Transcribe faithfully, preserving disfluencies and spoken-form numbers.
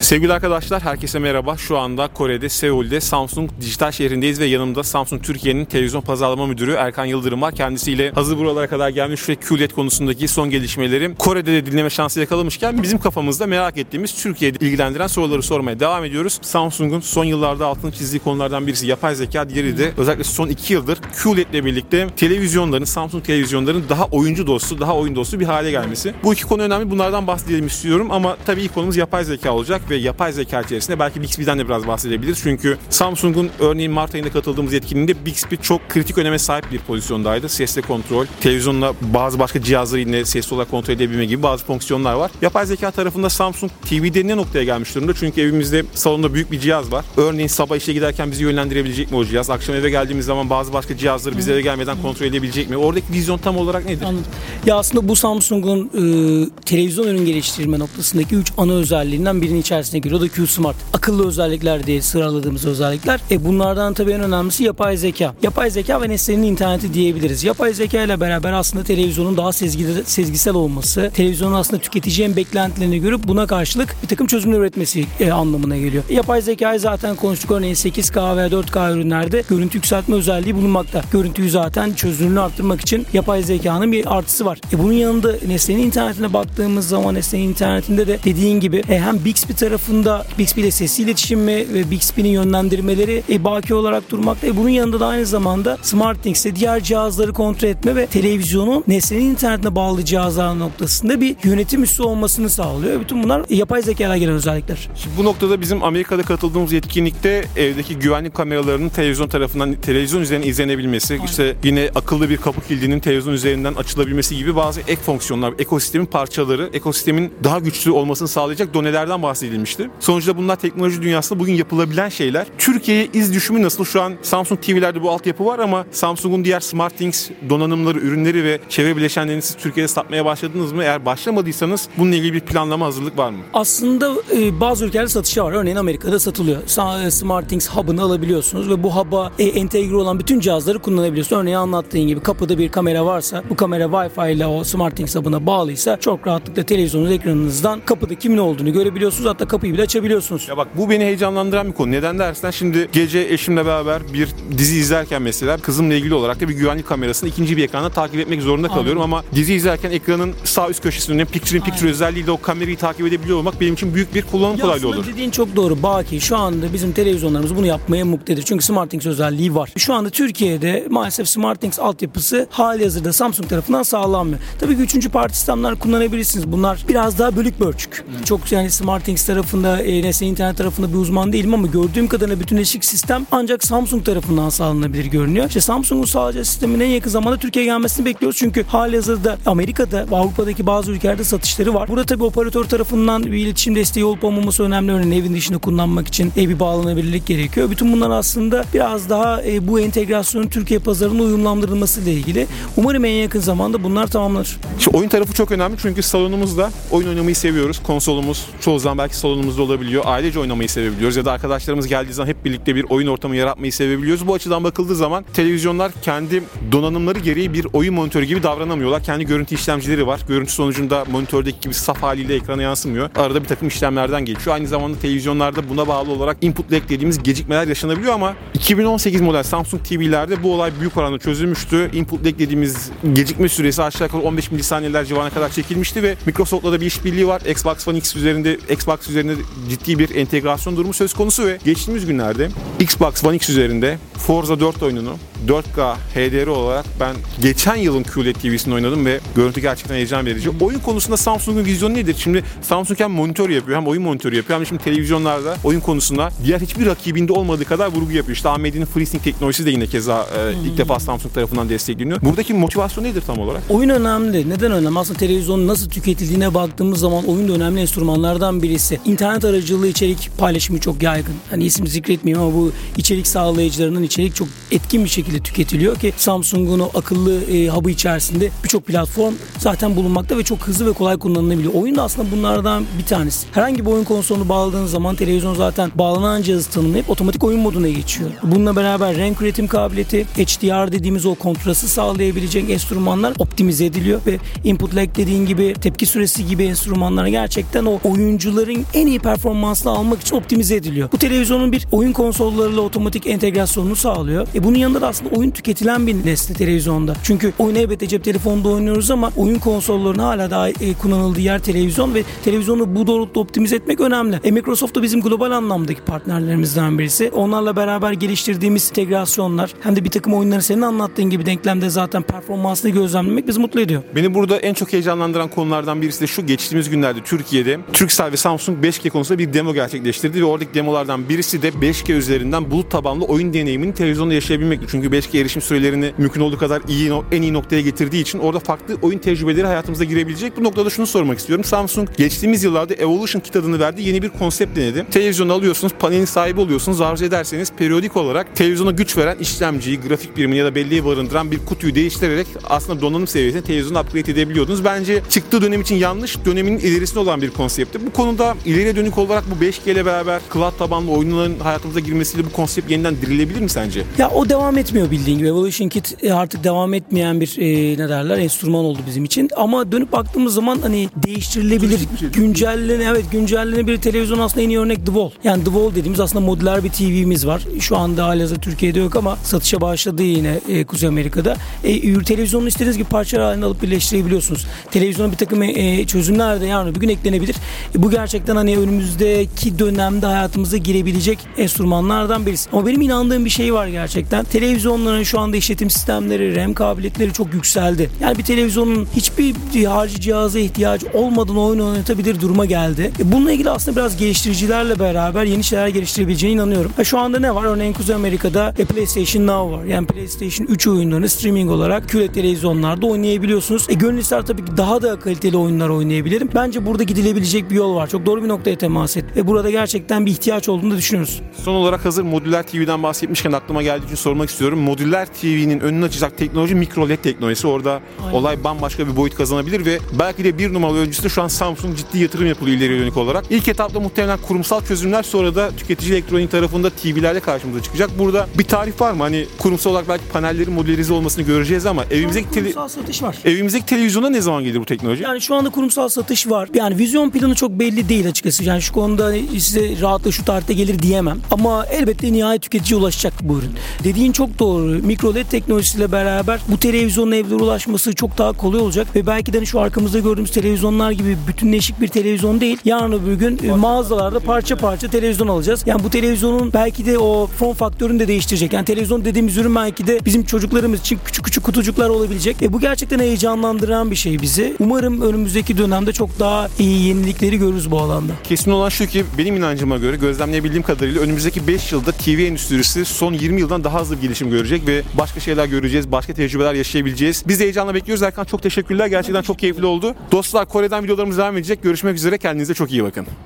Sevgili arkadaşlar, herkese merhaba. Şu anda Kore'de, Seul'de Samsung Dijital Şehri'ndeyiz ve yanımda Samsung Türkiye'nin televizyon pazarlama müdürü Erkan Yıldırım var. Kendisiyle hazır buralara kadar gelmiş ve Q L E D konusundaki son gelişmeleri Kore'de de dinleme şansı yakalamışken bizim kafamızda merak ettiğimiz Türkiye'de ilgilendiren soruları sormaya devam ediyoruz. Samsung'un son yıllarda altını çizdiği konulardan birisi yapay zeka, diğeri de özellikle son iki yıldır Q L E D ile birlikte televizyonların, Samsung televizyonların daha oyuncu dostu, daha oyun dostu bir hale gelmesi. Bu iki konu önemli. Bunlardan bahsedelim istiyorum ama tabii ilk konumuz yapay zeka olacak ve yapay zeka içerisinde belki Bixby'den de biraz bahsedebiliriz. Çünkü Samsung'un örneğin Mart ayında katıldığımız etkinliğinde Bixby çok kritik öneme sahip bir pozisyondaydı. Sesle kontrol, televizyonla bazı başka cihazları yine sesli olarak kontrol edebilme gibi bazı fonksiyonlar var. Yapay zeka tarafında Samsung T V'de ne noktaya gelmiş durumda? Çünkü evimizde salonda büyük bir cihaz var. Örneğin sabah işe giderken bizi yönlendirebilecek mi o cihaz? Akşam eve geldiğimiz zaman bazı başka cihazları bize eve gelmeden kontrol edebilecek mi? Oradaki vizyon tam olarak nedir? Anladım. Ya aslında bu Samsung'un e, televizyon ürün geliştirme noktasındaki üç ana özelliğinden birinin içerisine giriyor. O da Q Smart. Akıllı özellikler diye sıraladığımız özellikler. E bunlardan tabii en önemlisi yapay zeka. Yapay zeka ve nesnenin interneti diyebiliriz. Yapay zeka ile beraber aslında televizyonun daha sezgi, sezgisel olması, televizyonun aslında tüketicinin beklentilerini görüp buna karşılık bir takım çözümler üretmesi e, anlamına geliyor. Yapay zekayı zaten konuştuk. Örneğin sekiz K ve dört K ürünlerde görüntü yükseltme özelliği bulunmakta. Görüntüyü zaten çözünürlüğünü arttırmak için yapay zekanın bir artısı var. E bunun yanında nesnenin internetine baktığımız zaman nesnenin internetinde de dediğin gibi e, hem Bixby tarafında Bixby ile sesli iletişim ve Bixby'nin yönlendirmeleri e, baki olarak durmakta. E, bunun yanında da aynı zamanda SmartThings'te diğer cihazları kontrol etme ve televizyonun nesnenin internetine bağlı cihazlar noktasında bir yönetim üssü olmasını sağlıyor. Bütün bunlar e, yapay zekaya gelen özellikler. Şimdi bu noktada bizim Amerika'da katıldığımız etkinlikte evdeki güvenlik kameralarının televizyon tarafından televizyon üzerinden izlenebilmesi, aynen, işte yine akıllı bir kapı kilidinin televizyon üzerinden açılabilmesi gibi bazı ek fonksiyonlar, ekosistemin parçaları, ekosistemin daha güçlü olmasını sağlayacak donelerden bahsedilmişti. Sonuçta bunlar teknoloji dünyasında bugün yapılabilen şeyler. Türkiye'ye iz düşümü nasıl? Şu an Samsung T V'lerde bu altyapı var ama Samsung'un diğer SmartThings donanımları, ürünleri ve çevre bileşenlerini siz Türkiye'de satmaya başladınız mı? Eğer başlamadıysanız bununla ilgili bir planlama, hazırlık var mı? Aslında e, bazı ülkelerde satışa var. Örneğin Amerika'da satılıyor. SmartThings hub'ını alabiliyorsunuz ve bu hub'a e, entegre olan bütün cihazları kullanabiliyorsunuz. Örneğin anlattığın gibi kapıda bir kamera varsa, bu kamera Wi-Fi ile o SmartThings hub'ına bağlıysa çok rahatlıkla televizyonun ekranınızdan kapıda kimin olduğunu görebiliyorsunuz. Hatta kapıyı bile açabiliyorsunuz. Ya bak, bu beni heyecanlandıran bir konu. Neden dersen, şimdi gece eşimle beraber bir dizi izlerken mesela kızımla ilgili olarak da bir güvenlik kamerasını ikinci bir ekranda takip etmek zorunda kalıyorum. Aynen. Ama dizi izlerken ekranın sağ üst köşesinde Picture in Picture özelliğiyle o kamerayı takip edebiliyor olmak benim için büyük bir kullanım ya kolaylığı olur. Dediğin çok doğru Baki. Şu anda bizim televizyonlarımız bunu yapmaya muktedir. Çünkü SmartThings özelliği var. Şu anda Türkiye'de maalesef SmartThings altyapısı halihazırda Samsung tarafından sağlanmıyor. Tabii ki üçüncü parti sistemler kullanabilirsiniz. Bunlar biraz daha bölük bölçük. Hmm. Çok yani SmartThings tarafında, e, nesne internet tarafında bir uzman değilim ama gördüğüm kadarıyla bütünleşik sistem ancak Samsung tarafından sağlanabilir görünüyor. İşte Samsung'un sağlayacağı sistemin en yakın zamanda Türkiye'ye gelmesini bekliyoruz. Çünkü halihazırda Amerika'da ve Avrupa'daki bazı ülkelerde satışları var. Burada tabii operatör tarafından bir iletişim desteği olup olmaması önemli. Örneğin evin dışında kullanmak için e, bir bağlanabilirlik gerekiyor. Bütün bunlar aslında biraz daha e, bu entegrasyonun Türkiye pazarına uyumlandırılması ile ilgili. Umarım en yakın zamanda bunlar tamamlanır. Şimdi oyun tarafı çok önemli çünkü salonumuzda oyun oynamayı seviyoruz. Konsolumuz çoğu zaman belki salonumuzda olabiliyor. Ailece oynamayı sevebiliyoruz ya da arkadaşlarımız geldiği zaman hep birlikte bir oyun ortamı yaratmayı sevebiliyoruz. Bu açıdan bakıldığı zaman televizyonlar kendi donanımları gereği bir oyun monitörü gibi davranamıyorlar. Kendi görüntü işlemcileri var. Görüntü sonucunda monitördeki gibi saf haliyle ekrana yansımıyor. Arada bir takım işlemlerden geçiyor. Aynı zamanda televizyonlarda buna bağlı olarak input lag dediğimiz gecikmeler yaşanabiliyor ama iki bin on sekiz model Samsung T V'lerde bu olay büyük oranda çözülmüştü. Input lag dediğimiz gecikme süresi aşağı yukarı on beş milisaniyeler civarına kadar çekilmişti ve Microsoft'la da bir işbirliği var. Xbox One X üzerinde Xbox üzerinde ciddi bir entegrasyon durumu söz konusu ve geçtiğimiz günlerde Xbox One X üzerinde Forza dört oyununu dört K H D R olarak ben geçen yılın Q L E D T V'sinde oynadım ve görüntü gerçekten heyecan verici. Oyun konusunda Samsung'un vizyonu nedir? Şimdi Samsung hem monitör yapıyor hem oyun monitörü yapıyor hem şimdi televizyonlarda oyun konusunda diğer hiçbir rakibinde olmadığı kadar vurgu yapıyor. İşte A M D'nin FreeSync teknolojisi de yine keza e, ilk hmm. defa Samsung tarafından destekleniyor. Buradaki motivasyon nedir tam olarak? Oyun önemli. Neden önemli? Aslında televizyonun nasıl tüketildiğine baktığımız zaman oyun da önemli enstrümanlardan birisi. İnternet aracılığı içerik paylaşımı çok yaygın. Hani isim zikretmeyeyim ama bu içerik sağlayıcılarının içerik çok etkin bir şekilde tüketiliyor ki Samsung'un o akıllı e, hub'ı içerisinde birçok platform zaten bulunmakta ve çok hızlı ve kolay kullanılabiliyor. Oyun da aslında bunlardan bir tanesi. Herhangi bir oyun konsolunu bağladığınız zaman televizyon zaten bağlanan cihazı tanımlayıp otomatik oyun moduna geçiyor. Bununla beraber renk üretim kabiliyeti, H D R dediğimiz o kontrastı sağlayabilecek enstrümanlar optimize ediliyor ve input lag dediğin gibi tepki süresi gibi enstrümanlar gerçekten o oyuncuların en iyi performansını almak için optimize ediliyor. Bu televizyonun bir oyun konsollarıyla otomatik entegrasyonunu sağlıyor. E bunun yanında da aslında oyun tüketilen bir nesne televizyonda. Çünkü oyun elbette cep telefonunda oynuyoruz ama oyun konsollarının hala daha e, kullanıldığı yer televizyon ve televizyonu bu doğrultuda optimize etmek önemli. E Microsoft da bizim global anlamdaki partnerlerimizden birisi. Onlarla beraber geliştirdiğimiz integrasyonlar hem de bir takım oyunları senin anlattığın gibi denklemde zaten performansını gözlemlemek bizi mutlu ediyor. Beni burada en çok heyecanlandıran konulardan birisi de şu: geçtiğimiz günlerde Türkiye'de Turkcell ve Samsung beş G konusunda bir demo gerçekleştirdi ve oradaki demolardan birisi de beş G üzerinden bulut tabanlı oyun deneyimini televizyonda yaşayabilmekti. Çünkü beş G erişim sürelerini mümkün olduğu kadar iyi, en iyi noktaya getirdiği için orada farklı oyun tecrübeleri hayatımıza girebilecek. Bu noktada şunu sormak istiyorum. Samsung geçtiğimiz yıllarda Evolution Kit adını verdiği yeni bir konsept denedi. Televizyonu alıyorsunuz, panelin sahibi oluyorsunuz. Arzu ederseniz periyodik olarak televizyona güç veren işlemciyi, grafik birimini ya da belleği barındıran bir kutuyu değiştirerek aslında donanım seviyesine televizyonu upgrade edebiliyordunuz. Bence çıktığı dönem için yanlış, döneminin ilerisinde olan bir konseptti. Bu konuda ileriye dönük olarak bu beş G ile beraber cloud tabanlı oyunların hayatımıza girmesiyle bu konsept yeniden dirilebilir mi sence? Ya o devam etmiyor bildiğin gibi. Evolution Kit artık devam etmeyen bir e, ne derler enstrüman oldu bizim için. Ama dönüp baktığımız zaman hani değiştirilebilir, şey, güncellene evet güncellenebilir televizyon aslında en iyi örnek The Wall. Yani The Wall dediğimiz aslında modüler bir T V'miz var. Şu anda halihazırda Türkiye'de yok ama satışa başladı yine e, Kuzey Amerika'da. E, televizyonunu istediğiniz gibi parçalar halinde alıp birleştirebiliyorsunuz. Televizyona bir takım e, çözümler de yani bugün eklenebilir. E, bu gerçekten hani önümüzdeki dönemde hayatımıza girebilecek enstrümanlardan birisi. Ama benim inandığım bir şey var gerçekten. Televizyonların şu anda işletim sistemleri, RAM kabiliyetleri çok yükseldi. Yani bir televizyonun hiçbir harici cihaza ihtiyacı olmadan oyun oynatabilir duruma geldi. E, bununla ilgili aslında biraz geliştiricilerle beraber yeni şeyler geliştirebileceğine inanıyorum. E, şu anda ne var? Örneğin Kuzey Amerika'da e, PlayStation Now var. Yani PlayStation üç oyunlarını streaming olarak Q L E D televizyonlarda oynayabiliyorsunuz. E, gönül ister tabii ki daha da kaliteli oyunlar oynayabilirim. Bence burada gidilebilecek bir yol var. Çok doğru bir noktaya temas et. Ve burada gerçekten bir ihtiyaç olduğunu da düşünüyoruz. Son olarak hazır modüler T V'den bahsetmişken aklıma geldiği için sormak istiyorum. Modüler T V'nin önünü açacak teknoloji mikro L E D teknolojisi. Orada aynen, olay bambaşka bir boyut kazanabilir ve belki de bir numaralı öncüsü şu an Samsung ciddi yatırım yapılıyor ileriye dönük olarak. İlk etapta muhtemelen kurumsal çözümler, sonra da tüketici elektronik tarafında T V'lerle karşımıza çıkacak. Burada bir tarif var mı? Hani kurumsal olarak belki panellerin modülerize olmasını göreceğiz ama evimizdeki, tele... satış var. evimizdeki televizyona ne zaman gelir bu teknoloji? Yani şu anda kurumsal satış var. Yani vizyon planı çok belli değil açıkçası. Yani şu konuda size rahatla şu tarihte gelir diyemem. Ama elbette nihayet tüketiciye ulaşacak bu ürün. Dediğin çok doğru. Mikro L E D teknolojisiyle beraber bu televizyonun evlere ulaşması çok daha kolay olacak ve belki de şu arkamızda gördüğümüz televizyonlar gibi bütünleşik bir televizyon değil. Yarın öbür gün e, mağazalarda parça parça televizyon alacağız. Yani bu televizyonun belki de o form faktörünü de değiştirecek. Yani televizyon dediğimiz ürün belki de bizim çocuklarımız için küçük küçük kutucuklar olabilecek. E, bu gerçekten heyecanlandıran bir şey bizi. Umarım önümüzdeki dönemde çok daha iyi yenilikleri görürüz bu alanda. Kesin olan şu ki benim inancıma göre, gözlemleyebildiğim kadarıyla önümüzdeki beş yılda T V endüstrisi son yirmi yıldan daha hızlı bir gelişim görecek ve başka şeyler göreceğiz, başka tecrübeler yaşayabileceğiz. Biz de heyecanla bekliyoruz. Erkan, çok teşekkürler. Gerçekten çok keyifli oldu. Dostlar, Kore'den videolarımız devam edecek. Görüşmek üzere. Kendinize çok iyi bakın.